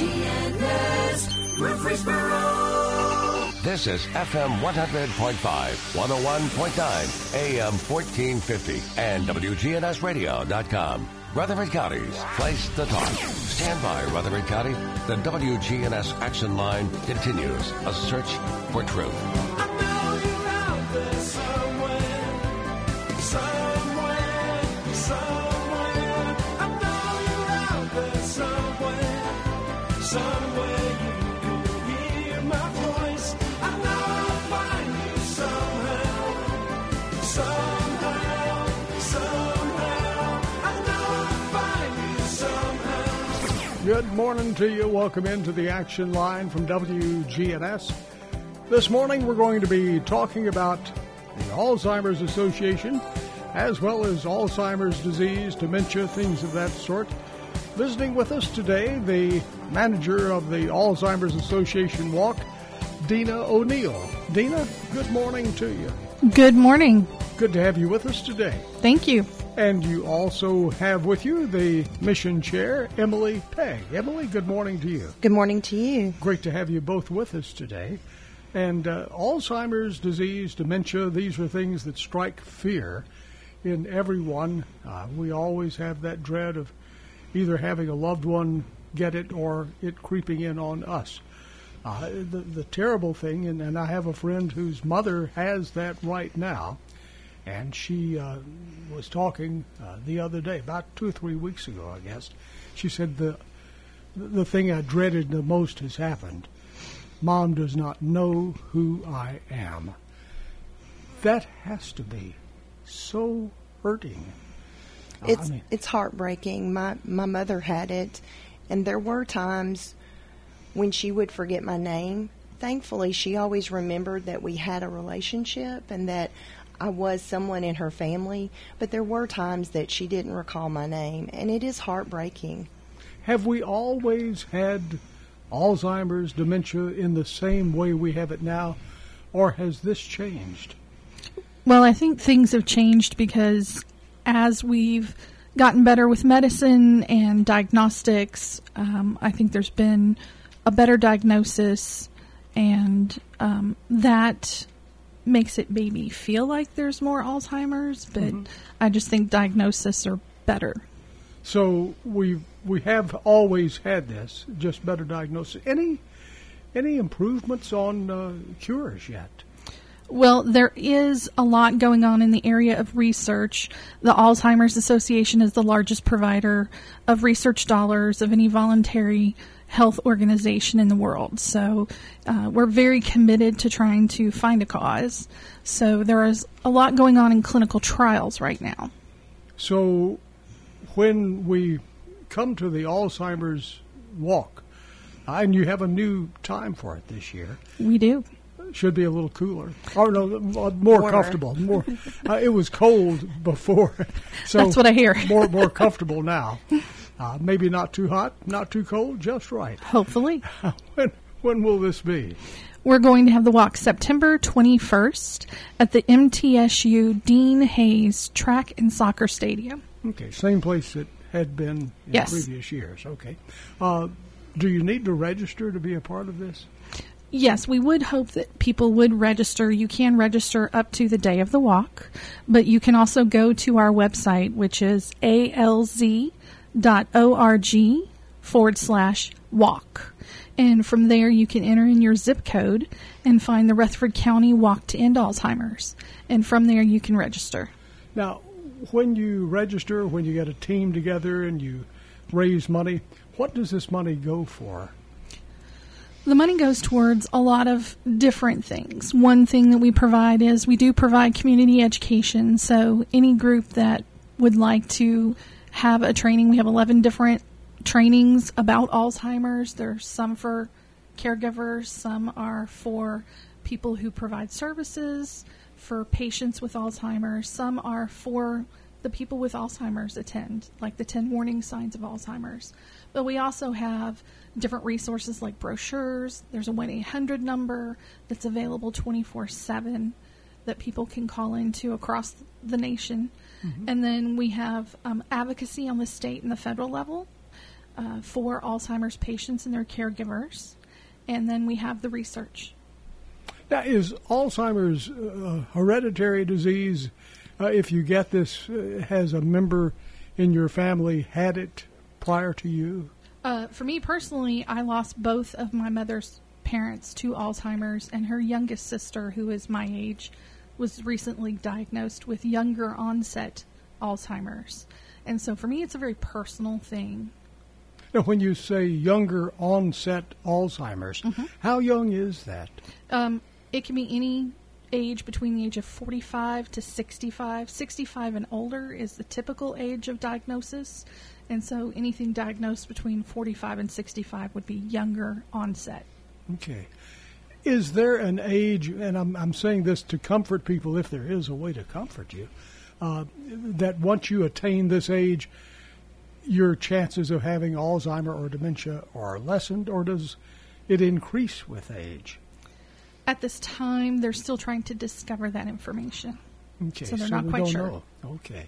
WGNS Murfreesboro. This is FM 100.5, 101.9, AM 1450, and WGNSradio.com. Rutherford County's place to talk. Stand by, Rutherford County. The WGNS Action Line continues. A search for truth. I know you're out there somewhere. I know you're out there somewhere you can hear my voice. I know I'll find you somehow. Good morning to you. Welcome into the Action Line from WGNS. This morning we're going to be talking about the Alzheimer's Association, as well as Alzheimer's disease, dementia, things of that sort. Visiting with us today, the manager of the Alzheimer's Association Walk, Dina O'Neill. Dina, good morning to you. Good morning. Good to have you with us today. Thank you. And you also have with you the mission chair, Emily Pegg. Emily, good morning to you. Good morning to you. Great to have you both with us today. And Alzheimer's disease, dementia, these are things that strike fear in everyone. We always have that dread of either having a loved one get it or it creeping in on us. The terrible thing, and I have a friend whose mother has that right now, and she was talking the other day, about 2 or 3 weeks ago, I guess. She said, the thing I dreaded the most has happened. Mom does not know who I am. That has to be so hurting. It's heartbreaking. My mother had it, and there were times when she would forget my name. Thankfully, she always remembered that we had a relationship and that I was someone in her family, but there were times that she didn't recall my name, and it is heartbreaking. Have we always had Alzheimer's, dementia in the same way we have it now, or has this changed? Well, I think things have changed because as we've gotten better with medicine and diagnostics, I think there's been a better diagnosis, and that makes it maybe feel like there's more Alzheimer's, but I just think diagnoses are better. So we have always had this, just better diagnosis. Any improvements on cures yet? Well, there is a lot going on in the area of research. The Alzheimer's Association is the largest provider of research dollars of any voluntary health organization in the world. So we're very committed to trying to find a cause. So there is a lot going on in clinical trials right now. So when we come to the Alzheimer's Walk, and you have a new time for it this year. We do. Should be a little cooler. Or no, more comfortable. More. It was cold before. So that's what I hear. more comfortable now. Maybe not too hot, not too cold, just right. Hopefully. When will this be? We're going to have the walk September 21st at the MTSU Dean Hayes Track and Soccer Stadium. Okay, same place it had been in previous years. Okay. Do you need to register to be a part of this? Yes, we would hope that people would register. You can register up to the day of the walk, but you can also go to our website, which is alz.org/walk. And from there, you can enter in your zip code and find the Rutherford County Walk to End Alzheimer's. And from there, you can register. Now, when you register, when you get a team together and you raise money, what does this money go for? The money goes towards a lot of different things. One thing that we provide is we do provide community education. So any group that would like to have a training, we have 11 different trainings about Alzheimer's. There's some for caregivers, some are for people who provide services for patients with Alzheimer's, some are for the people with Alzheimer's attend, like the 10 warning signs of Alzheimer's. But we also have different resources like brochures. There's a 1-800 number that's available 24/7 that people can call into across the nation. Mm-hmm. And then we have advocacy on the state and the federal level. for Alzheimer's patients and their caregivers. And then we have the research. Now, is Alzheimer's hereditary disease? If you get this, has a member in your family had it prior to you? For me personally, I lost both of my mother's parents to Alzheimer's, and her youngest sister, who is my age, was recently diagnosed with younger onset Alzheimer's. And so for me, it's a very personal thing. Now, when you say younger onset Alzheimer's, how young is that? It can be any age between the age of 45 to 65. 65 and older is the typical age of diagnosis. And so anything diagnosed between 45 and 65 would be younger onset. Okay. Is there an age, and I'm saying this to comfort people if there is a way to comfort you, that once you attain this age, your chances of having Alzheimer or dementia are lessened, or does it increase with age? At this time, they're still trying to discover that information. Okay, so they're not we quite don't sure. know. Okay.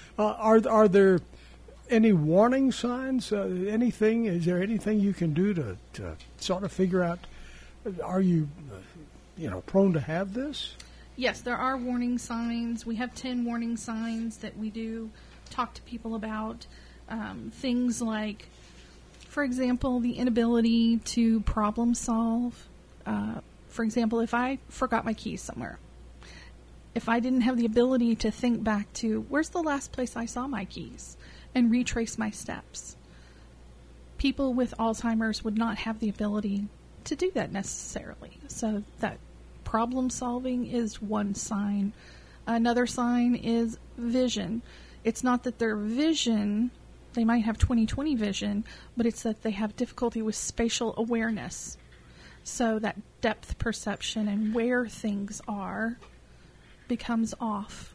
Are there any warning signs? Anything? Is there anything you can do to sort of figure out? Are you, prone to have this? Yes, there are warning signs. We have 10 warning signs that we do talk to people about. Things like, for example, the inability to problem solve. For example, if I forgot my keys somewhere, if I didn't have the ability to think back to where's the last place I saw my keys and retrace my steps, people with Alzheimer's would not have the ability to do that necessarily. So that problem solving is one sign. Another sign is vision. It's not that their vision, they might have 20/20 vision, but it's that they have difficulty with spatial awareness. So that depth perception and where things are becomes off.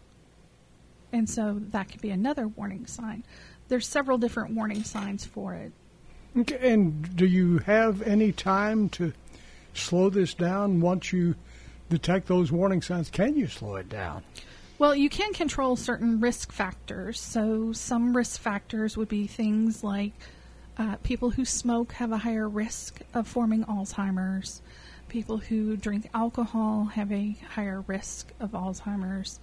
And so that could be another warning sign. There's several different warning signs for it. Okay, and do you have any time to slow this down once you detect those warning signs? Can you slow it down? Well, you can control certain risk factors. So some risk factors would be things like people who smoke have a higher risk of forming Alzheimer's. People who drink alcohol have a higher risk of Alzheimer's.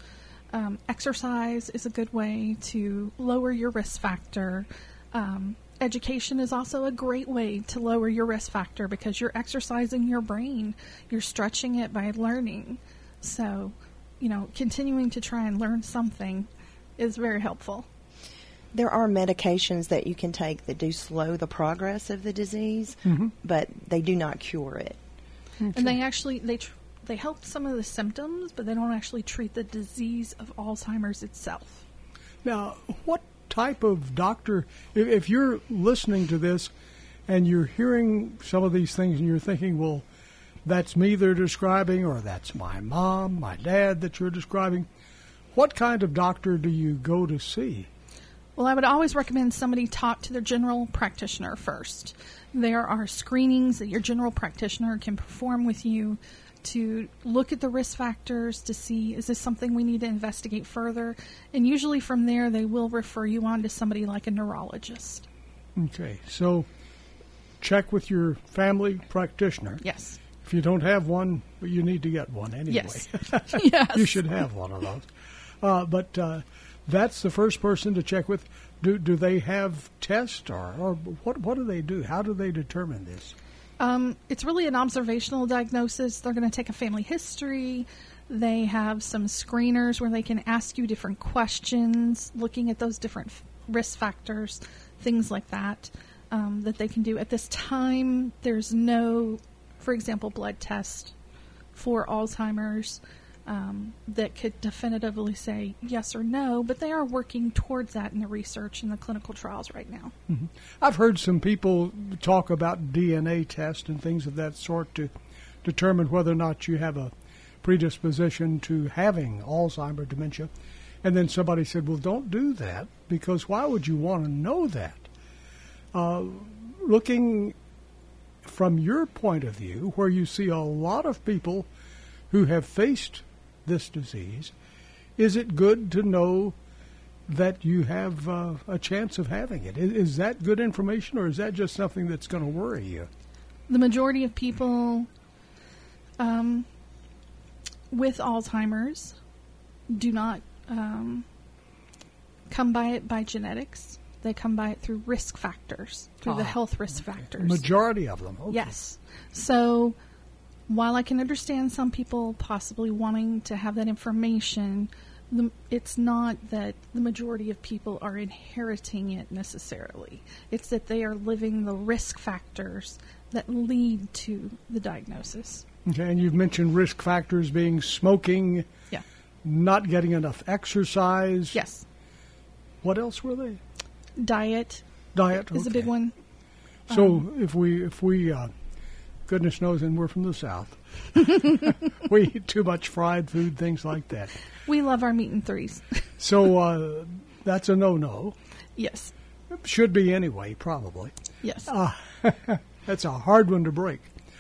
Exercise is a good way to lower your risk factor. Education is also a great way to lower your risk factor because you're exercising your brain. You're stretching it by learning. So, continuing to try and learn something is very helpful. There are medications that you can take that do slow the progress of the disease, but they do not cure it. Okay. And they actually, they help some of the symptoms, but they don't actually treat the disease of Alzheimer's itself. Now, what type of doctor, if you're listening to this and you're hearing some of these things and you're thinking, well, that's me they're describing, or that's my mom, my dad that you're describing, what kind of doctor do you go to see? Well, I would always recommend somebody talk to their general practitioner first. There are screenings that your general practitioner can perform with you to look at the risk factors to see, is this something we need to investigate further? And usually from there, they will refer you on to somebody like a neurologist. Okay, so check with your family practitioner. Yes. If you don't have one, you need to get one anyway. Yes. Yes. You should have one of those. But that's the first person to check with. Do they have tests or what do they do? How do they determine this? It's really an observational diagnosis. They're going to take a family history. They have some screeners where they can ask you different questions, looking at those different risk factors, things like that, that they can do. At this time, there's no, for example, blood test for Alzheimer's that could definitively say yes or no, but they are working towards that in the research and the clinical trials right now. Mm-hmm. I've heard some people talk about DNA tests and things of that sort to determine whether or not you have a predisposition to having Alzheimer's dementia. And then somebody said, well, don't do that, because why would you want to know that? Looking from your point of view, where you see a lot of people who have faced this disease, is it good to know that you have a chance of having it. Is that good information, or is that just something that's going to worry you? The majority of people with Alzheimer's do not come by it by genetics. They come by it through risk factors, through the health risk factors. Majority of them. Okay. Yes. So while I can understand some people possibly wanting to have that information, it's not that the majority of people are inheriting it necessarily. It's that they are living the risk factors that lead to the diagnosis. Okay, and you've mentioned risk factors being smoking, Yeah. not getting enough exercise. Yes. What else were they? Diet Diet is a big one. So if we goodness knows, and we're from the South, we eat too much fried food, things like that. We love our meat and threes. So that's a no-no. Yes. Should be anyway, probably. Yes. That's a hard one to break.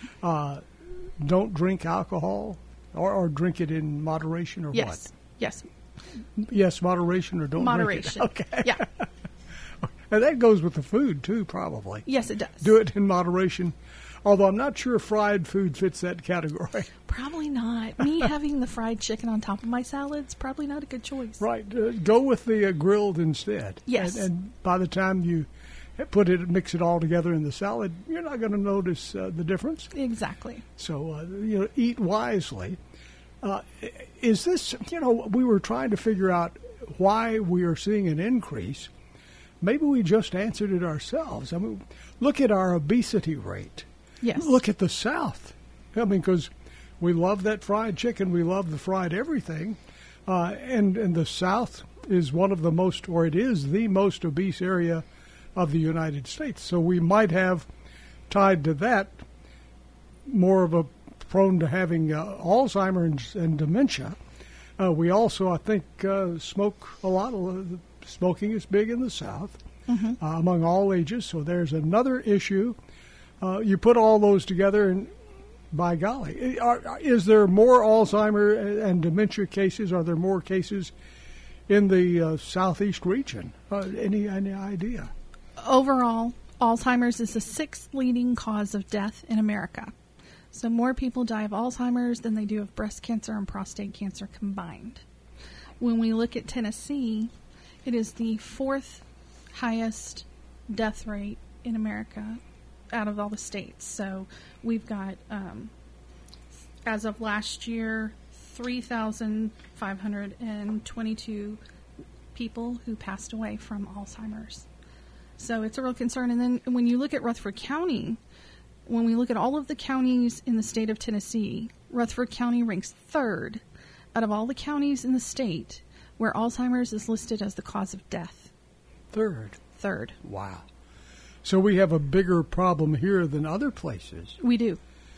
Don't drink alcohol, or drink it in moderation, or Yes. Yes. what? Yes, moderation, or don't Moderation. drink it. Okay. Yeah. And that goes with the food, too, probably. Yes, it does. Do it in moderation. Although I'm not sure fried food fits that category. Probably not. Me having the fried chicken on top of my salad's probably not a good choice. Right. Go with the grilled instead. Yes. And by the time you mix it all together in the salad, you're not going to notice the difference. Exactly. So, eat wisely. Is this, we were trying to figure out why we are seeing an increase. Maybe we just answered it ourselves. I mean, look at our obesity rate. Yes. Look at the South. I mean, because we love that fried chicken. We love the fried everything. And the South is one of the most, or it is the most obese area of the United States. So we might have, tied to that, more of a prone to having Alzheimer's and dementia. We also, I think, smoke a lot. Smoking is big in the South, among all ages. So there's another issue. You put all those together, and by golly, is there more Alzheimer and dementia cases? Are there more cases in the southeast region? Any idea? Overall, Alzheimer's is the 6th leading cause of death in America. So more people die of Alzheimer's than they do of breast cancer and prostate cancer combined. When we look at Tennessee, it is the 4th highest death rate in America out of all the states. So we've got, as of last year, 3,522 people who passed away from Alzheimer's. So it's a real concern. And then when you look at Rutherford County, when we look at all of the counties in the state of Tennessee, Rutherford County ranks 3rd out of all the counties in the state where Alzheimer's is listed as the cause of death. 3rd. 3rd. Wow. So we have a bigger problem here than other places. We do.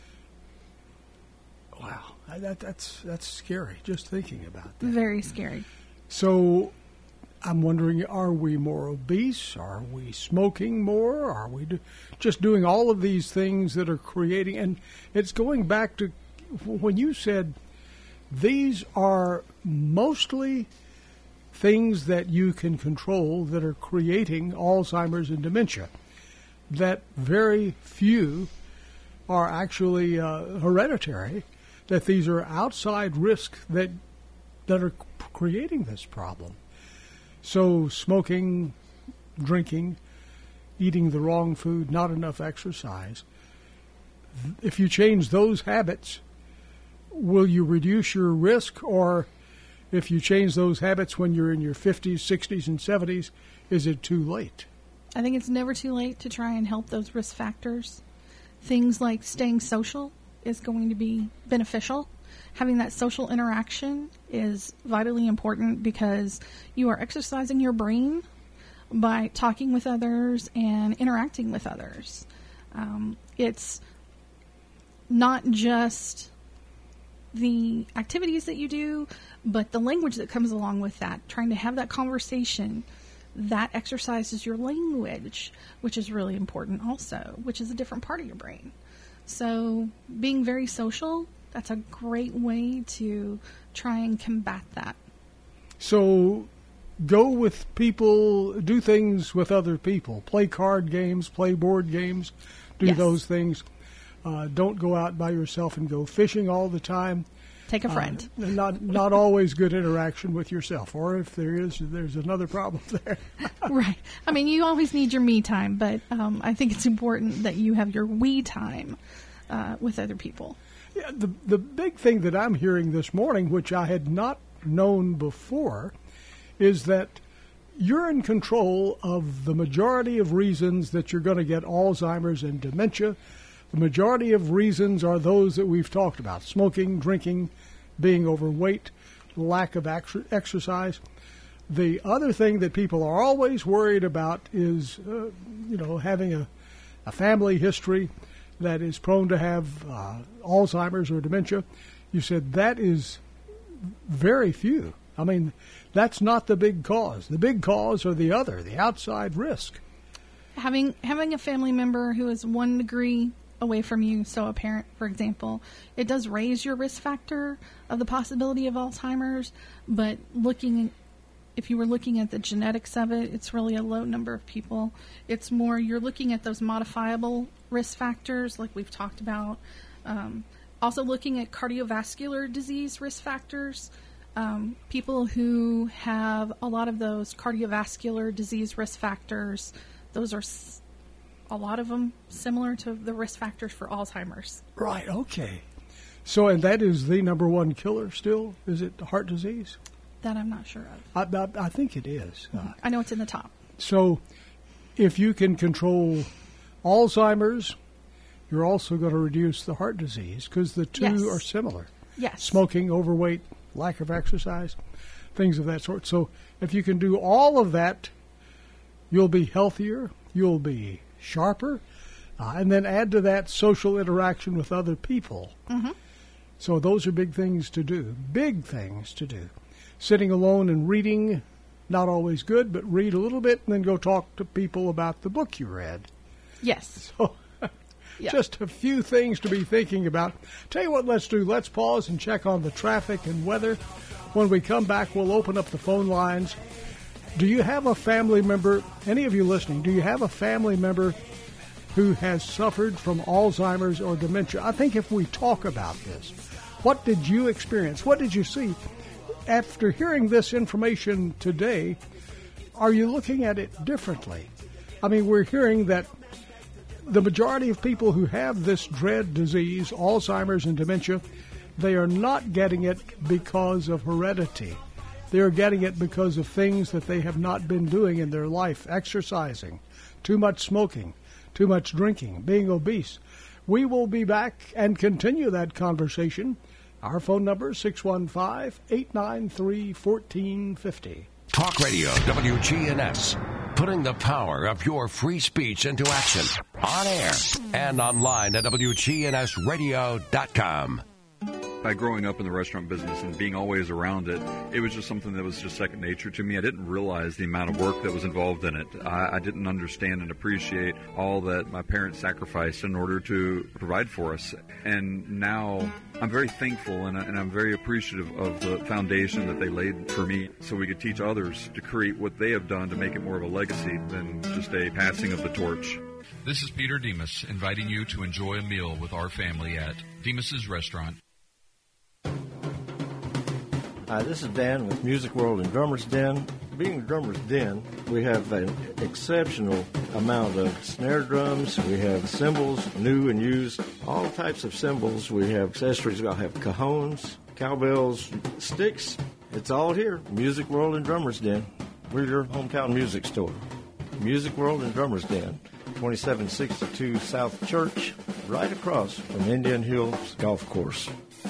Wow. That's scary, just thinking about that. Very scary. So I'm wondering, are we more obese? Are we smoking more? Are we just doing all of these things that are creating? And it's going back to when you said these are mostly things that you can control that are creating Alzheimer's and dementia, that very few are actually hereditary, that these are outside risks that are creating this problem. So smoking, drinking, eating the wrong food, not enough exercise. If you change those habits, will you reduce your risk? Or if you change those habits when you're in your 50s, 60s, and 70s, is it too late? I think it's never too late to try and help those risk factors. Things like staying social is going to be beneficial. Having that social interaction is vitally important because you are exercising your brain by talking with others and interacting with others. It's not just the activities that you do, but the language that comes along with that. Trying to have that conversation, that exercises your language, which is really important also, which is a different part of your brain. So being very social, that's a great way to try and combat that. So go with people, do things with other people, play card games, play board games, do Yes. those things. Don't go out by yourself and go fishing all the time. Take a friend. Not always good interaction with yourself, or if there is, there's another problem there. Right. I mean, you always need your me time, but I think it's important that you have your we time with other people. Yeah, the big thing that I'm hearing this morning, which I had not known before, is that you're in control of the majority of reasons that you're going to get Alzheimer's and dementia. The majority of reasons are those that we've talked about: smoking, drinking, being overweight, lack of exercise. The other thing that people are always worried about is, having a family history that is prone to have Alzheimer's or dementia. You said that is very few. I mean, that's not the big cause. The big cause are the outside risk. Having a family member who is 1 degree away from you, so a parent, for example, it does raise your risk factor of the possibility of Alzheimer's, but if you were looking at the genetics of it, it's really a low number of people. It's more you're looking at those modifiable risk factors like we've talked about. Also looking at cardiovascular disease risk factors. People who have a lot of those cardiovascular disease risk factors, those are a lot of them similar to the risk factors for Alzheimer's. Right, okay. So, and that is the number one killer still? Is it heart disease? That I'm not sure of. I think it is. I know it's in the top. So, if you can control Alzheimer's, you're also going to reduce the heart disease because the two Yes. are similar. Yes. Smoking, overweight, lack of exercise, things of that sort. So, if you can do all of that, you'll be healthier, you'll be sharper, and then add to that social interaction with other people. Mm-hmm. So those are big things to do. Big things to do. Sitting alone and reading, not always good, but read a little bit and then go talk to people about the book you read. Yes. So Yeah. just a few things to be thinking about. Tell you what, let's do. Let's pause and check on the traffic and weather. When we come back, we'll open up the phone lines. Do you have a family member, any of you listening, do you have a family member who has suffered from Alzheimer's or dementia? I think if we talk about this, what did you experience? What did you see? After hearing this information today, are you looking at it differently? I mean, we're hearing that the majority of people who have this dread disease, Alzheimer's and dementia, they are not getting it because of heredity. They're getting it because of things that they have not been doing in their life: exercising, too much smoking, too much drinking, being obese. We will be back and continue that conversation. Our phone number is 615-893-1450. Talk Radio WGNS, putting the power of your free speech into action, on air and online at WGNSradio.com. By growing up in the restaurant business and being always around it, it was just something that was just second nature to me. I didn't realize the amount of work that was involved in it. I didn't understand and appreciate all that my parents sacrificed in order to provide for us. And now I'm very thankful and I'm very appreciative of the foundation that they laid for me so we could teach others to create what they have done to make it more of a legacy than just a passing of the torch. This is Peter Demas inviting you to enjoy a meal with our family at Demas's Restaurant. Hi, this is Dan with Music World and Drummers Den. Being Drummers Den, we have an exceptional amount of snare drums. We have cymbals, new and used, all types of cymbals. We have accessories. We'll have cajones, cowbells, sticks. It's all here. Music World and Drummers Den. We're your hometown music store. Music World and Drummers Den, 2762 South Church, right across from Indian Hills Golf Course.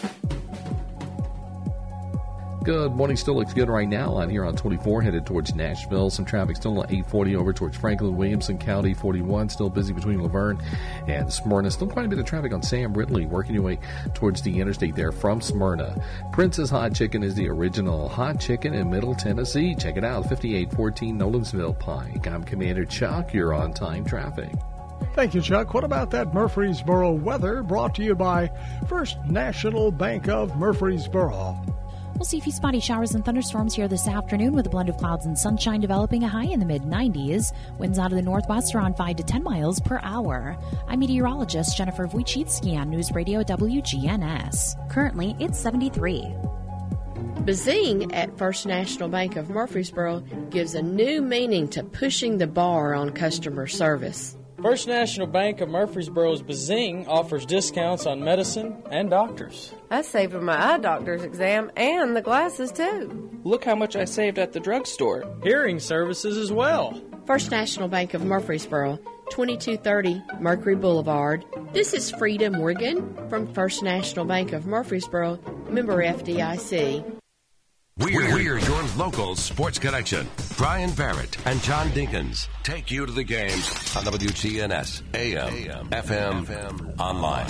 Good morning. Still looks good right now out here on 24, headed towards Nashville. Some traffic still at 840 over towards Franklin, Williamson County. 41 still busy between Laverne and Smyrna. Still quite a bit of traffic on Sam Ridley, working your way towards the interstate there from Smyrna. Prince's Hot Chicken is the original hot chicken in Middle Tennessee. Check it out, 5814 Nolensville Pike. I'm Commander Chuck. You're on time traffic. Thank you, Chuck. What about that Murfreesboro weather? Brought to you by First National Bank of Murfreesboro. We'll see a few spotty showers and thunderstorms here this afternoon with a blend of clouds and sunshine developing, a high in the mid-90s. Winds out of the northwest around 5 to 10 miles per hour. I'm meteorologist Jennifer Wojcicki on News Radio WGNS. Currently, it's 73. Bazing at First National Bank of Murfreesboro gives a new meaning to pushing the bar on customer service. First National Bank of Murfreesboro's Bazing offers discounts on medicine and doctors. I saved on my eye doctor's exam and the glasses, too. Look how much I saved at the drugstore. Hearing services as well. First National Bank of Murfreesboro, 2230 Mercury Boulevard. This is Frida Morgan from First National Bank of Murfreesboro, member FDIC. We're your local sports connection. Brian Barrett and John Dinkins take you to the games on WGNS, AM, FM, online.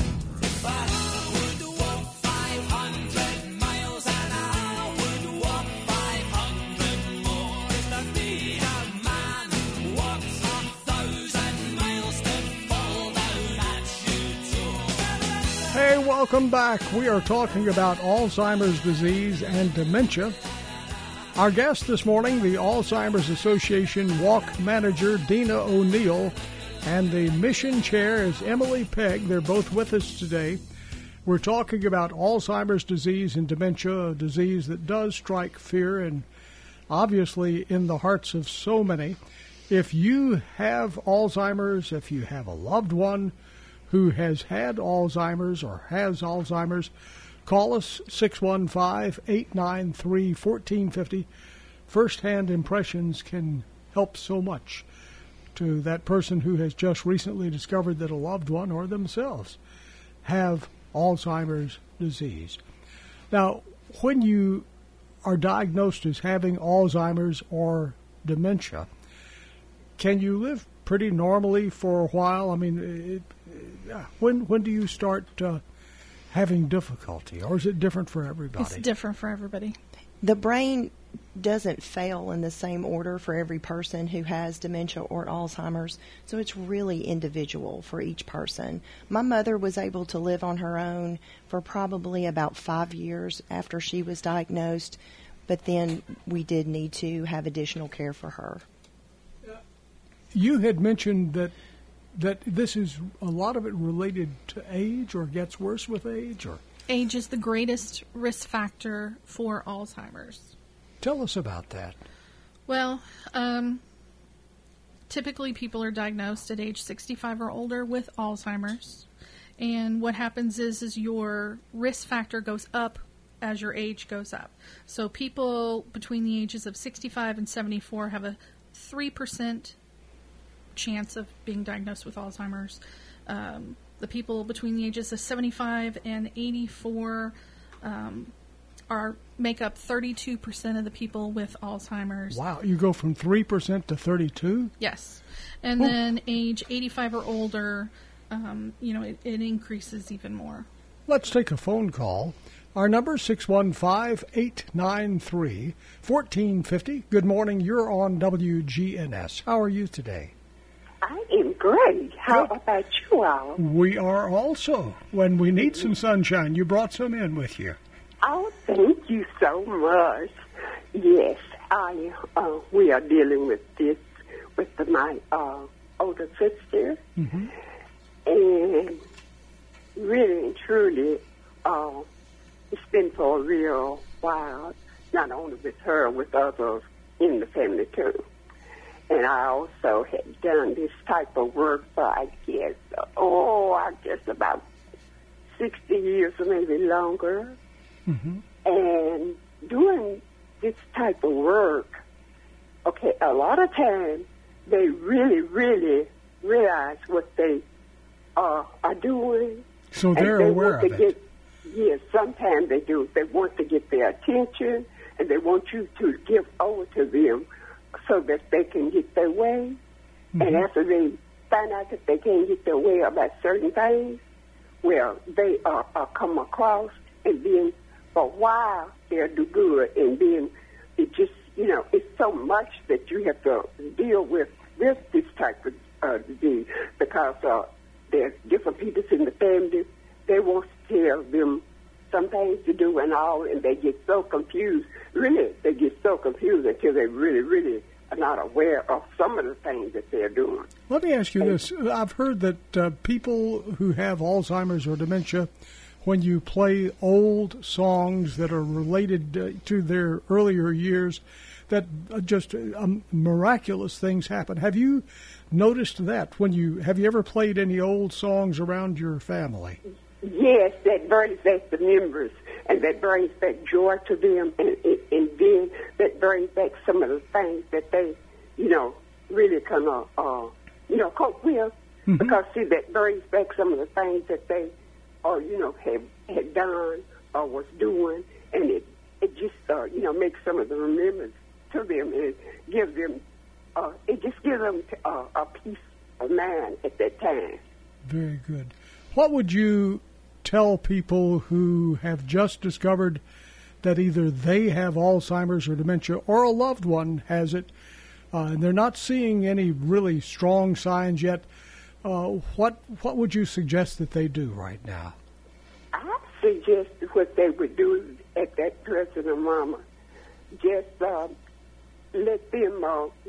Hey, welcome back. We are talking about Alzheimer's disease and dementia. Our guest this morning, the Alzheimer's Association Walk Manager, Dina O'Neill, and the Mission Chair is Emily Pegg. They're both with us today. We're talking about Alzheimer's disease and dementia, a disease that does strike fear and obviously in the hearts of so many. If you have Alzheimer's, if you have a loved one who has had Alzheimer's or has Alzheimer's, call us 615-893-1450. First-hand impressions can help so much to that person who has just recently discovered that a loved one or themselves have Alzheimer's disease. Now, when you are diagnosed as having Alzheimer's or dementia, can you live pretty normally for a while? I mean, when do you start having difficulty, or is it different for everybody? It's different for everybody. The brain doesn't fail in the same order for every person who has dementia or Alzheimer's, so it's really individual for each person. My mother was able to live on her own for probably about 5 years after she was diagnosed, but then we did need to have additional care for her. You had mentioned that this is a lot of it related to age, or gets worse with age, or age is the greatest risk factor for Alzheimer's. Tell us about that. Well, typically people are diagnosed at age 65 or older with Alzheimer's, and what happens is your risk factor goes up as your age goes up. So people between the ages of 65 and 74 have a 3% chance of being diagnosed with Alzheimer's. The people between the ages of 75 and 84 make up 32% of the people with Alzheimer's. Wow, you go from 3% to 32? Yes. And then age 85 or older, it increases even more. Let's take a phone call. Our number is 615-893-1450. Good morning. You're on WGNS. How are you today? I am great. How about you all? We are also. When we need some sunshine, you brought some in with you. Oh, thank you so much. Yes, we are dealing with this with my older sister. Mm-hmm. And really and truly, it's been for a real while, not only with her, with others in the family too. And I also had done this type of work for, I guess about 60 years or maybe longer. Mm-hmm. And doing this type of work, okay, a lot of times they really, really realize what they are doing. So they're aware of it. Yes, sometimes they do. They want to get their attention, and they want you to give over to them so that they can get their way. Mm-hmm. And after they find out that they can't get their way about certain things, well, they are come across, and then for a while they'll do good, and then it just, it's so much that you have to deal with this type of disease, because there are different people in the family. They want to tell them some things to do and all, and they get so confused. Really, they get so confused until they really, really are not aware of some of the things that they're doing. Let me ask you this. I've heard that people who have Alzheimer's or dementia, when you play old songs that are related to their earlier years, that just miraculous things happen. Have you noticed that? Have you ever played any old songs around your family? Yes, that brings back the members, and that brings back joy to them, and then that brings back some of the things that they, really kind of, cope with. Mm-hmm. Because, see, that brings back some of the things that they, had done or was doing, and it just, makes some of the remembrance to them, and gives them, it just gives them a peace of mind at that time. Very good. What would you tell people who have just discovered that either they have Alzheimer's or dementia or a loved one has it, and they're not seeing any really strong signs yet? What would you suggest that they do right now? I suggest what they would do at that present moment. Just let them,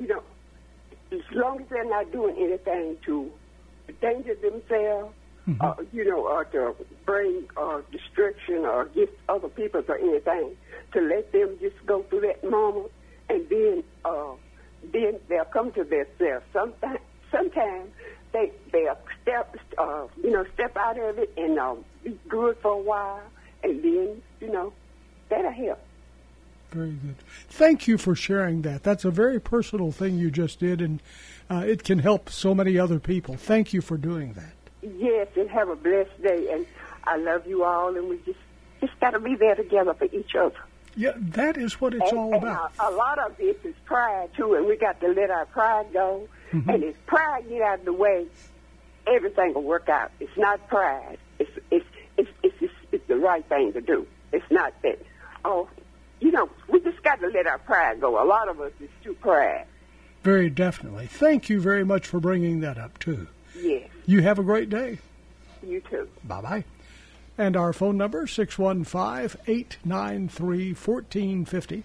as long as they're not doing anything to endanger themselves, or to bring destruction or against other people or anything, to let them just go through that moment, and then they'll come to themselves. Sometimes they'll step out of it and be good for a while, and then that'll help. Very good. Thank you for sharing that. That's a very personal thing you just did, and it can help so many other people. Thank you for doing that. Yes, and have a blessed day. And I love you all, and we just got to be there together for each other. Yeah, that is what it's all about. A lot of this is pride, too, and we got to let our pride go. Mm-hmm. And if pride get out of the way, everything will work out. It's not pride. It's the right thing to do. It's not that, we just got to let our pride go. A lot of us is too pride. Very definitely. Thank you very much for bringing that up, too. Yes. You have a great day. You too. Bye-bye. And our phone number, 615-893-1450.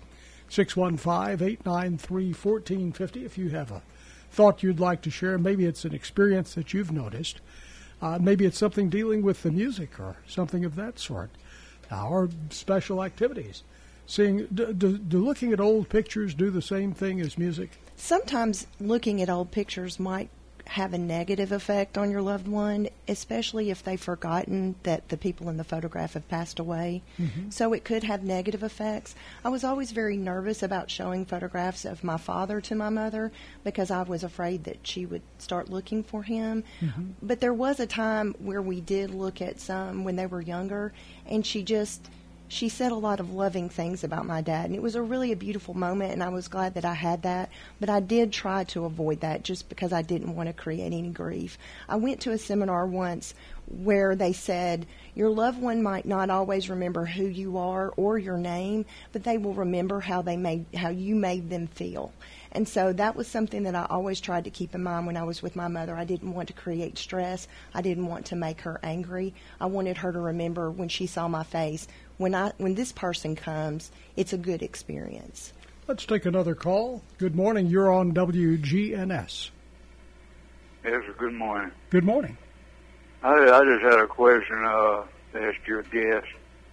615-893-1450. If you have a thought you'd like to share, maybe it's an experience that you've noticed. Maybe it's something dealing with the music or something of that sort. Or special activities. Do looking at old pictures do the same thing as music? Sometimes looking at old pictures might have a negative effect on your loved one, especially if they've forgotten that the people in the photograph have passed away. Mm-hmm. So it could have negative effects. I was always very nervous about showing photographs of my father to my mother because I was afraid that she would start looking for him. Mm-hmm. But there was a time where we did look at some when they were younger, and she said a lot of loving things about my dad, and it was a beautiful moment, and I was glad that I had that. But I did try to avoid that just because I didn't want to create any grief. I went to a seminar once where they said, your loved one might not always remember who you are or your name, but they will remember how you made them feel. And so that was something that I always tried to keep in mind when I was with my mother. I didn't want to create stress. I didn't want to make her angry. I wanted her to remember when she saw my face, when this person comes, it's a good experience. Let's take another call. Good morning. You're on WGNS. Yes, good morning. Good morning. I just had a question to ask your guest.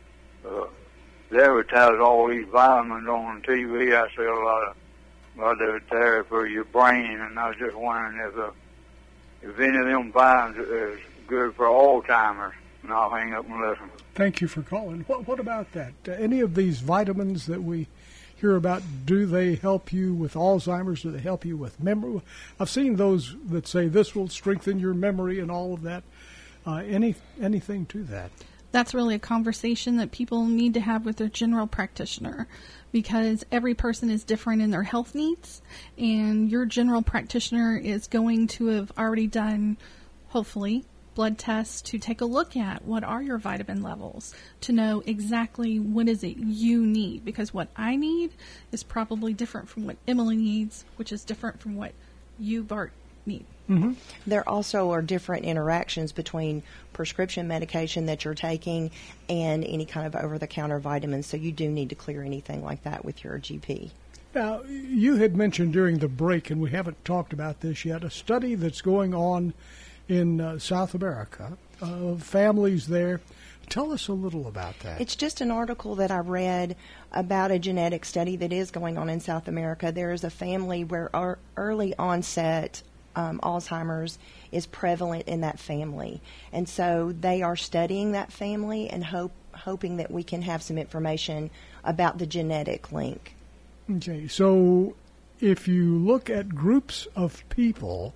They advertise all these vitamins on TV. I see a lot of it there for your brain, and I was just wondering if any of them vitamins is good for Alzheimer's. And I'll hang up and listen. Thank you for calling. What about that? Any of these vitamins that we hear about, do they help you with Alzheimer's? Do they help you with memory? I've seen those that say this will strengthen your memory and all of that. Anything to that? That's really a conversation that people need to have with their general practitioner, because every person is different in their health needs, and your general practitioner is going to have already done, hopefully, blood tests to take a look at what are your vitamin levels, to know exactly what is it you need, because what I need is probably different from what Emily needs, which is different from what you, Bart, need. Mm-hmm. There also are different interactions between prescription medication that you're taking and any kind of over-the-counter vitamins, so you do need to clear anything like that with your GP. Now, you had mentioned during the break, and we haven't talked about this yet, a study that's going on in South America, families there. Tell us a little about that. It's just an article that I read about a genetic study that is going on in South America. There is a family where early onset Alzheimer's is prevalent in that family. And so they are studying that family and hoping that we can have some information about the genetic link. Okay, so if you look at groups of people,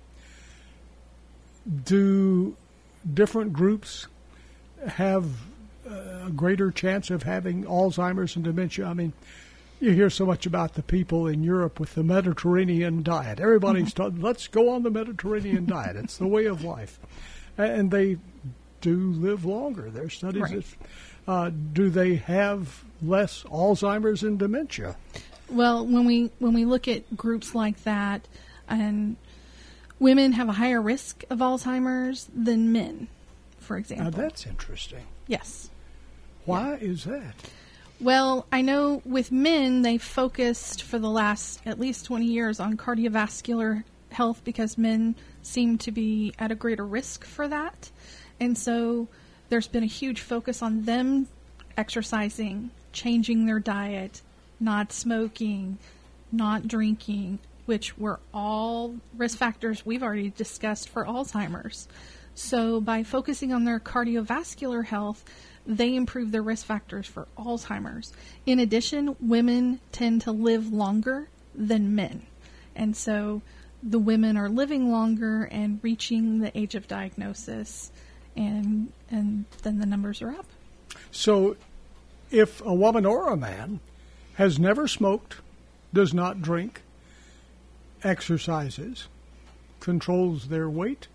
do different groups have a greater chance of having Alzheimer's and dementia? I mean, you hear so much about the people in Europe with the Mediterranean diet. Everybody's talking, let's go on the Mediterranean diet. It's the way of life. And they do live longer. There are studies that, do they have less Alzheimer's and dementia? Well, when we look at groups like that, and women have a higher risk of Alzheimer's than men, for example. Now, that's interesting. Yes. Why is that? Well, I know with men, they focused for the last at least 20 years on cardiovascular health because men seem to be at a greater risk for that. And so there's been a huge focus on them exercising, changing their diet, not smoking, not drinking, which were all risk factors we've already discussed for Alzheimer's. So by focusing on their cardiovascular health, they improve their risk factors for Alzheimer's. In addition, women tend to live longer than men. And so the women are living longer and reaching the age of diagnosis, and then the numbers are up. So if a woman or a man has never smoked, does not drink, exercises, controls their weight,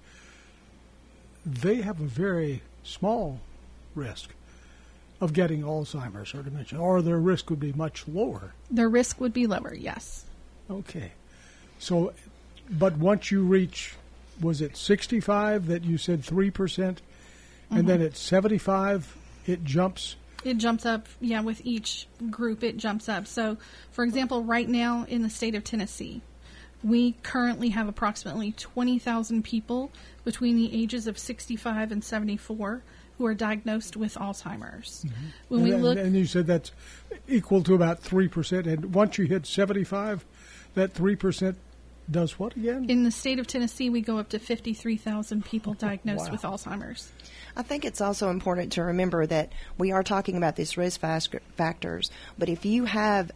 they have a very small risk of getting Alzheimer's or dementia, or their risk would be much lower. Their risk would be lower, yes. Okay. So, but once you reach, was it 65 that you said 3%, and then at 75 it jumps? It jumps up, yeah, with each group it jumps up. So, for example, right now in the state of Tennessee, we currently have approximately 20,000 people between the ages of 65 and 74 who are diagnosed with Alzheimer's. Mm-hmm. When we look, and you said that's equal to about 3%, and once you hit 75, that 3% does what again? In the state of Tennessee, we go up to 53,000 people diagnosed with Alzheimer's. I think it's also important to remember that we are talking about these risk factors, but if you have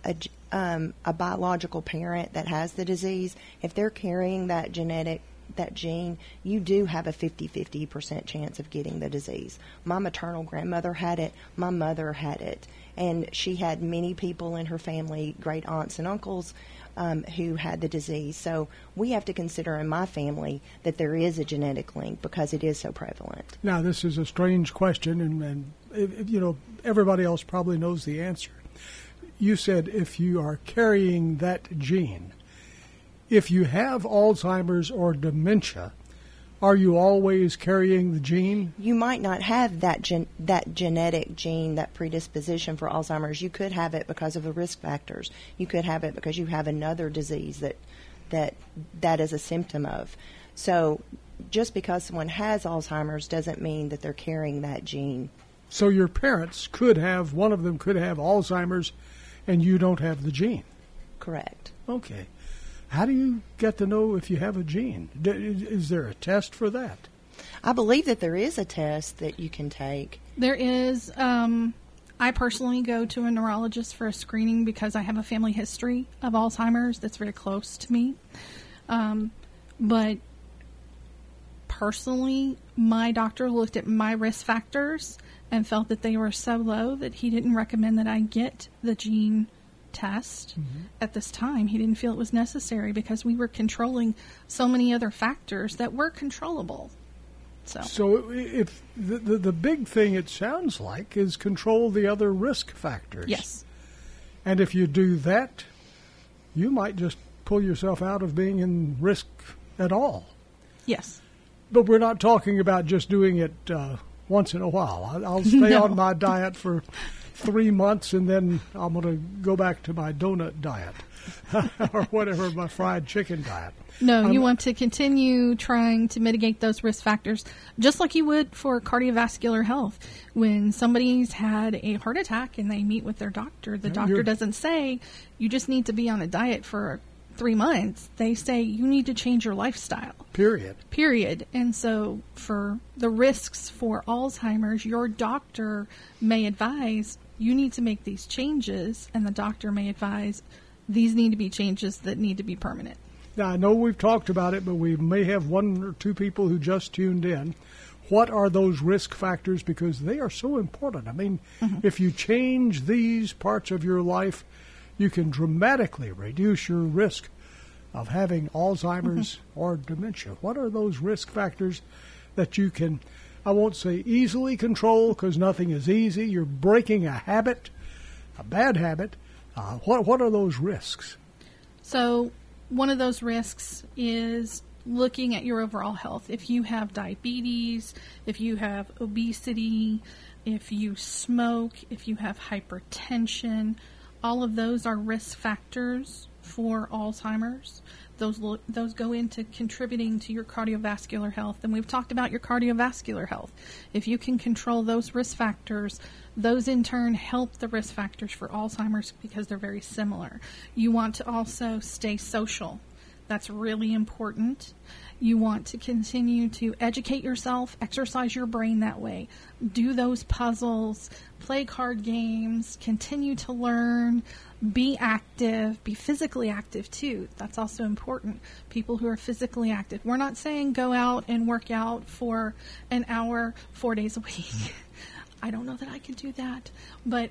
a biological parent that has the disease, if they're carrying that gene, you do have a 50% chance of getting the disease. My maternal grandmother had it. My mother had it. And she had many people in her family, great aunts and uncles, who had the disease. So we have to consider in my family that there is a genetic link because it is so prevalent. Now, this is a strange question, and you know, everybody else probably knows the answer. You said if you are carrying that gene, if you have Alzheimer's or dementia, are you always carrying the gene? You might not have that genetic gene, that predisposition for Alzheimer's. You could have it because of the risk factors. You could have it because you have another disease that is a symptom of. So just because someone has Alzheimer's doesn't mean that they're carrying that gene. So your parents could have, one of them could have Alzheimer's, and you don't have the gene? Correct. Okay. How do you get to know if you have a gene? Is there a test for that? I believe that there is a test that you can take. There is. I personally go to a neurologist for a screening because I have a family history of Alzheimer's that's very close to me. But personally, my doctor looked at my risk factors and felt that they were so low that he didn't recommend that I get the gene test at this time. He didn't feel it was necessary because we were controlling so many other factors that were controllable. So if the big thing, it sounds like, is control the other risk factors. Yes. And if you do that, you might just pull yourself out of being in risk at all. Yes. But we're not talking about just doing it once in a while. I'll stay on my diet for 3 months, and then I'm going to go back to my donut diet or whatever, my fried chicken diet. No, you want to continue trying to mitigate those risk factors, just like you would for cardiovascular health. When somebody's had a heart attack and they meet with their doctor, the doctor doesn't say, you just need to be on a diet for 3 months. They say, you need to change your lifestyle. Period. And so for the risks for Alzheimer's, your doctor may advise, you need to make these changes, and the doctor may advise, these need to be changes that need to be permanent. Now, I know we've talked about it, but we may have 1 or 2 people who just tuned in. What are those risk factors? Because they are so important. I mean, if you change these parts of your life, you can dramatically reduce your risk of having Alzheimer's or dementia. What are those risk factors that you can, I won't say easily control, because nothing is easy. You're breaking a habit, a bad habit. What are those risks? So one of those risks is looking at your overall health. If you have diabetes, if you have obesity, if you smoke, if you have hypertension, all of those are risk factors for Alzheimer's. Those go into contributing to your cardiovascular health. And we've talked about your cardiovascular health. If you can control those risk factors, those in turn help the risk factors for Alzheimer's because they're very similar. You want to also stay social. That's really important. You want to continue to educate yourself, exercise your brain that way. Do those puzzles, play card games, continue to learn, be active, be physically active too. That's also important. People who are physically active. We're not saying go out and work out for an hour, 4 days a week. I don't know that I could do that. But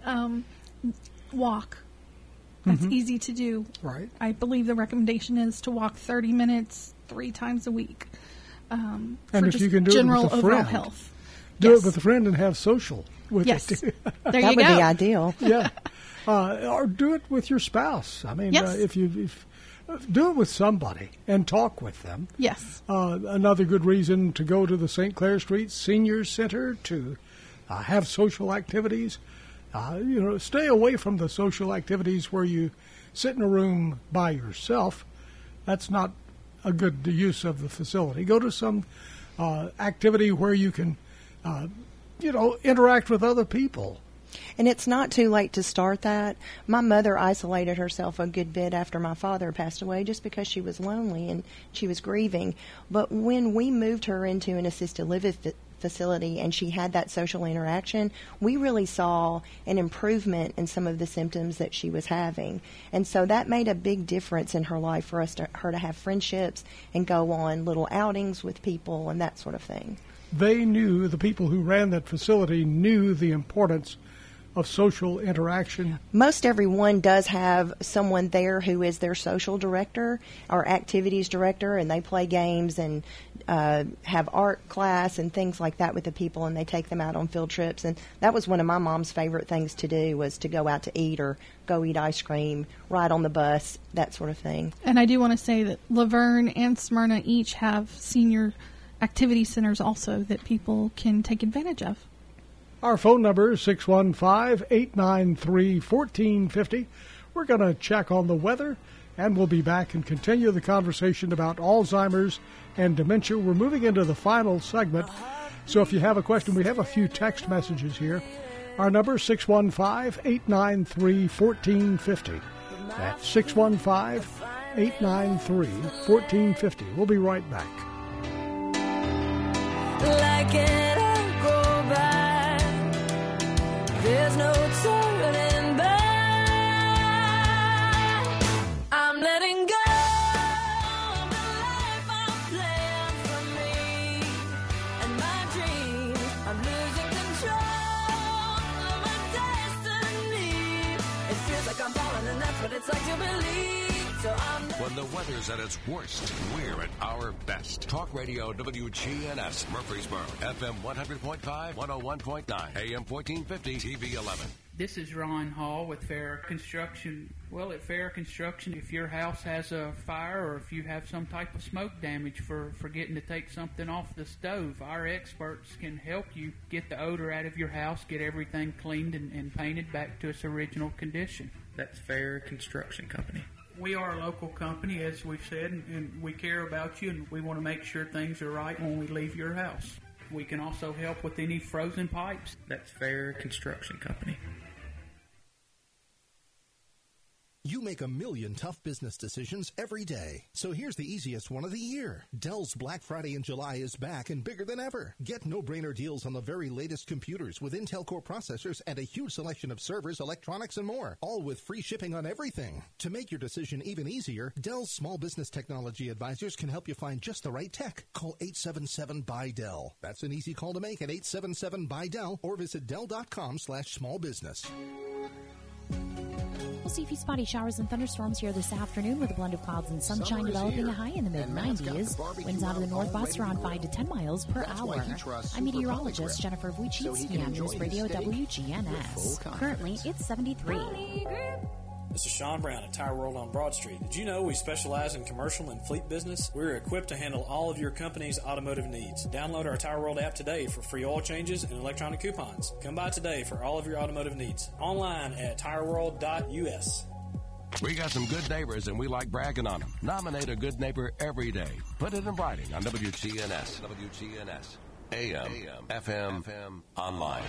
walk. That's easy to do. Right. I believe the recommendation is to walk 30 minutes 3 times a week. And for if just you can do general it with a overall friend, health. do it with a friend and have social with Yes. it. There That you would go. be ideal. Yeah. Or do it with your spouse. I mean, Yes. if do it with somebody and talk with them. Yes. Another good reason to go to the St. Clair Street Senior Center to have social activities. Stay away from the social activities where you sit in a room by yourself. That's not a good use of the facility. Go to some activity where you can, interact with other people. And it's not too late to start that. My mother isolated herself a good bit after my father passed away just because she was lonely and she was grieving. But when we moved her into an assisted living facility and she had that social interaction, we really saw an improvement in some of the symptoms that she was having. And so that made a big difference in her life for her to have friendships and go on little outings with people and that sort of thing. The people who ran that facility knew the importance of social interaction. Most everyone does have someone there who is their social director or activities director, and they play games and have art class and things like that with the people, and they take them out on field trips. And that was one of my mom's favorite things to do, was to go out to eat or go eat ice cream, ride on the bus, that sort of thing. And I do want to say that Laverne and Smyrna each have senior activity centers also that people can take advantage of. Our phone number is 615-893-1450. We're going to check on the weather, and we'll be back and continue the conversation about Alzheimer's and dementia. We're moving into the final segment, so if you have a question, we have a few text messages here. Our number is 615-893-1450. That's 615-893-1450. We'll be right back. Like it all go by. There's no turning back. I'm letting go of the life I've planned for me and my dreams. I'm losing control of my destiny. It feels like I'm falling, and that's what it's like to believe. So when the weather's at its worst, we're at our best. Talk Radio WGNS Murfreesboro, FM 100.5, 101.9, AM 1450, TV 11. This is Ron Hall with Fair Construction. Well, at Fair Construction, if your house has a fire or if you have some type of smoke damage for forgetting to take something off the stove, our experts can help you get the odor out of your house, get everything cleaned and painted back to its original condition. That's Fair Construction Company. We are a local company, as we've said, and we care about you, and we want to make sure things are right when we leave your house. We can also help with any frozen pipes. That's Fair Construction Company. You make a million tough business decisions every day. So here's the easiest one of the year. Dell's Black Friday in July is back and bigger than ever. Get no-brainer deals on the very latest computers with Intel Core processors and a huge selection of servers, electronics, and more, all with free shipping on everything. To make your decision even easier, Dell's small business technology advisors can help you find just the right tech. Call 877-BUY-DELL. That's an easy call to make at 877-BUY-DELL or visit Dell.com/smallbusiness. We'll see a few spotty showers and thunderstorms here this afternoon with a blend of clouds and sunshine developing a high in the mid-90s. Winds out of the northwest around 5 to 10 miles per hour. I'm meteorologist Jennifer Wojcicki on News Radio WGNS. Currently, it's 73. This is Sean Brown at Tire World on Broad Street. Did you know we specialize in commercial and fleet business? We're equipped to handle all of your company's automotive needs. Download our Tire World app today for free oil changes and electronic coupons. Come by today for all of your automotive needs. Online at tireworld.us. We got some good neighbors, and we like bragging on them. Nominate a good neighbor every day. Put it in writing on WGNS. WGNS. AM, FM, online.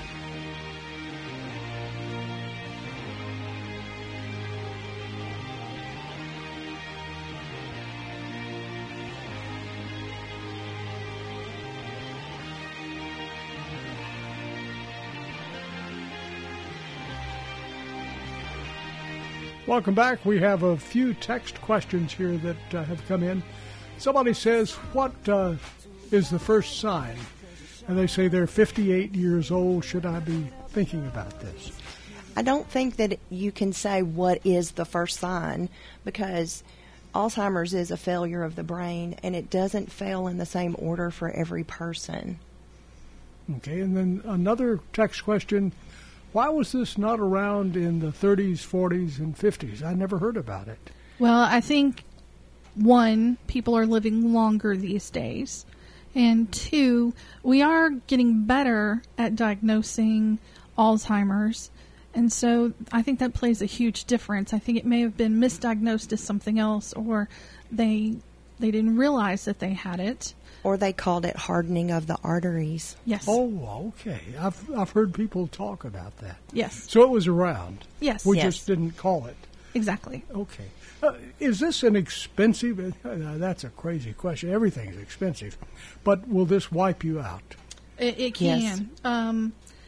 Welcome back. We have a few text questions here that have come in. Somebody says, what is the first sign? And they say they're 58 years old. Should I be thinking about this? I don't think that you can say what is the first sign, because Alzheimer's is a failure of the brain, and it doesn't fail in the same order for every person. Okay, and then another text question. Why was this not around in the 30s, 40s, and 50s? I never heard about it. Well, I think, one, people are living longer these days. And two, we are getting better at diagnosing Alzheimer's. And so I think that plays a huge difference. I think it may have been misdiagnosed as something else, or they didn't realize that they had it. Or they called it hardening of the arteries. Yes. Oh, okay. I've heard people talk about that. Yes. So it was around. Yes. We just didn't call it. Exactly. Okay. Is this an expensive? That's a crazy question. Everything's expensive, but will this wipe you out? It can. Yes.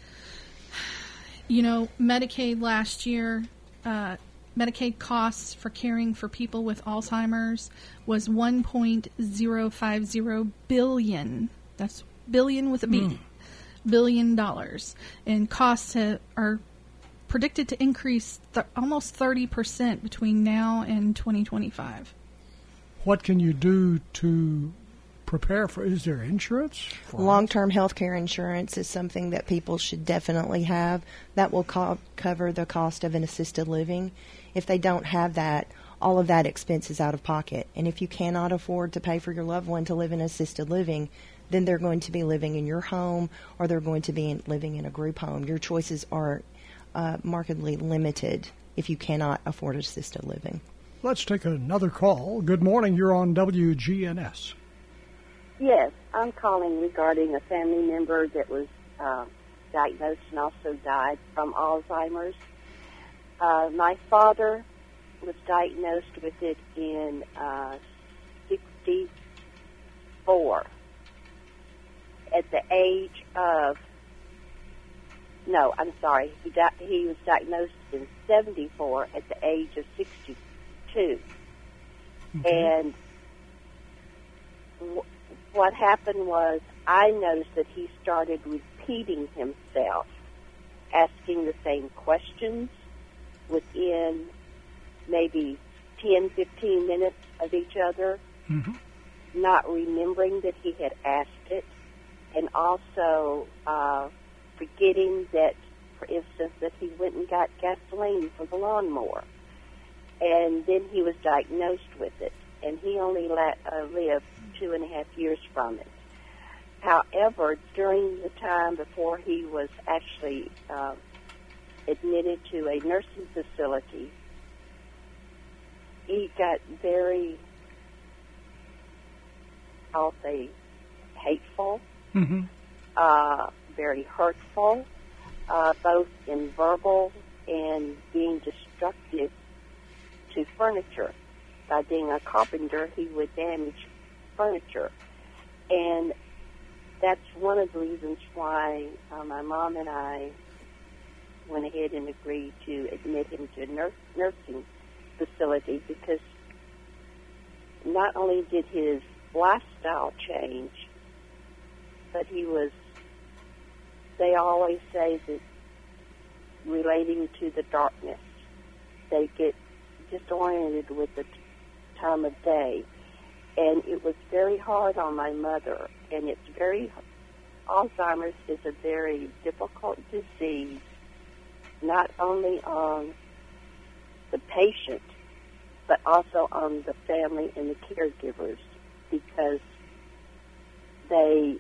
Medicaid last year. Medicaid costs for caring for people with Alzheimer's was $1.050 billion. That's billion with a B. $1 billion. And costs are predicted to increase almost 30% between now and 2025. What can you do to prepare for? Is there insurance? Long-term health care insurance is something that people should definitely have. That will cover the cost of an assisted living. If they don't have that, all of that expense is out of pocket. And if you cannot afford to pay for your loved one to live in assisted living, then they're going to be living in your home, or they're going to be living in a group home. Your choices are markedly limited if you cannot afford assisted living. Let's take another call. Good morning. You're on WGNS. Yes, I'm calling regarding a family member that was diagnosed and also died from Alzheimer's. My father was diagnosed with it in 64 at the age of, no, I'm sorry, he was diagnosed in 74 at the age of 62. Okay. And what happened was I noticed that he started repeating himself, asking the same questions within maybe 10, 15 minutes of each other, not remembering that he had asked it, and also forgetting that for instance, that he went and got gasoline for the lawnmower, and then he was diagnosed with it, and he only lived 2.5 years from it. However, during the time before he was actually admitted to a nursing facility, he got very, I'll say, hateful, very hurtful, both in verbal and being destructive to furniture. By being a carpenter, he would damage furniture. And that's one of the reasons why my mom and I went ahead and agreed to admit him to a nursing facility, because not only did his lifestyle change, but they always say that relating to the darkness, they get disoriented with the time of day. And it was very hard on my mother, and Alzheimer's is a very difficult disease, not only on the patient, but also on the family and the caregivers, because they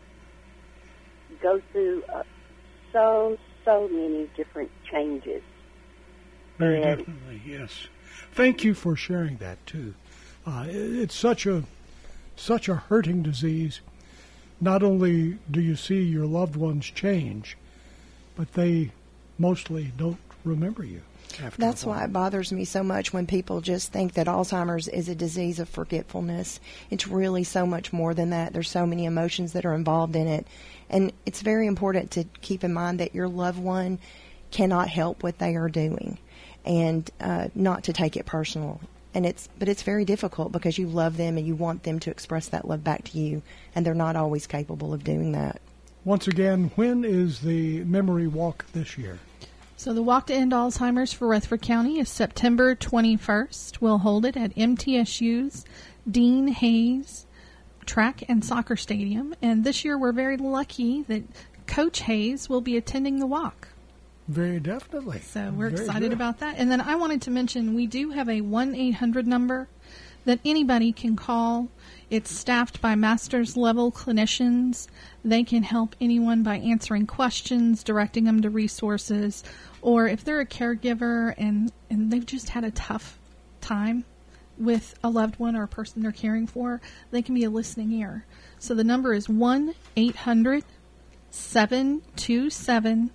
go through so many different changes. Very definitely, yes. Thank you for sharing that, too. It's such a hurting disease. Not only do you see your loved ones change, but they mostly don't remember you. That's why it bothers me so much when people just think that Alzheimer's is a disease of forgetfulness. It's really so much more than that. There's so many emotions that are involved in it. And it's very important to keep in mind that your loved one cannot help what they are doing, and not to take it personal. But it's very difficult because you love them and you want them to express that love back to you, and they're not always capable of doing that. Once again, when is the Memory Walk this year? So the Walk to End Alzheimer's for Rutherford County is September 21st. We'll hold it at MTSU's Dean Hayes Track and Soccer Stadium. And this year we're very lucky that Coach Hayes will be attending the walk. Very definitely. So we're excited about that. And then I wanted to mention we do have a 1-800 number that anybody can call. It's staffed by master's level clinicians. They can help anyone by answering questions, directing them to resources, or if they're a caregiver and they've just had a tough time with a loved one or a person they're caring for, they can be a listening ear. So the number is 1-800-727-3900.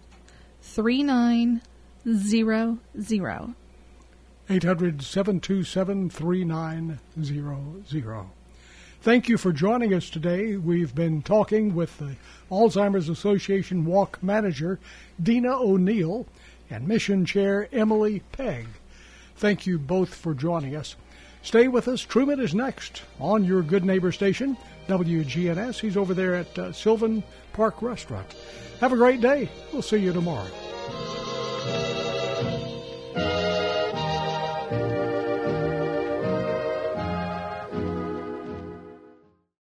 800-727-3900. Thank you for joining us today. We've been talking with the Alzheimer's Association Walk Manager, Dina O'Neill, and Mission Chair, Emily Pegg. Thank you both for joining us. Stay with us. Truman is next on your Good Neighbor station, WGNS. He's over there at Sylvan Park Restaurant. Have a great day. We'll see you tomorrow.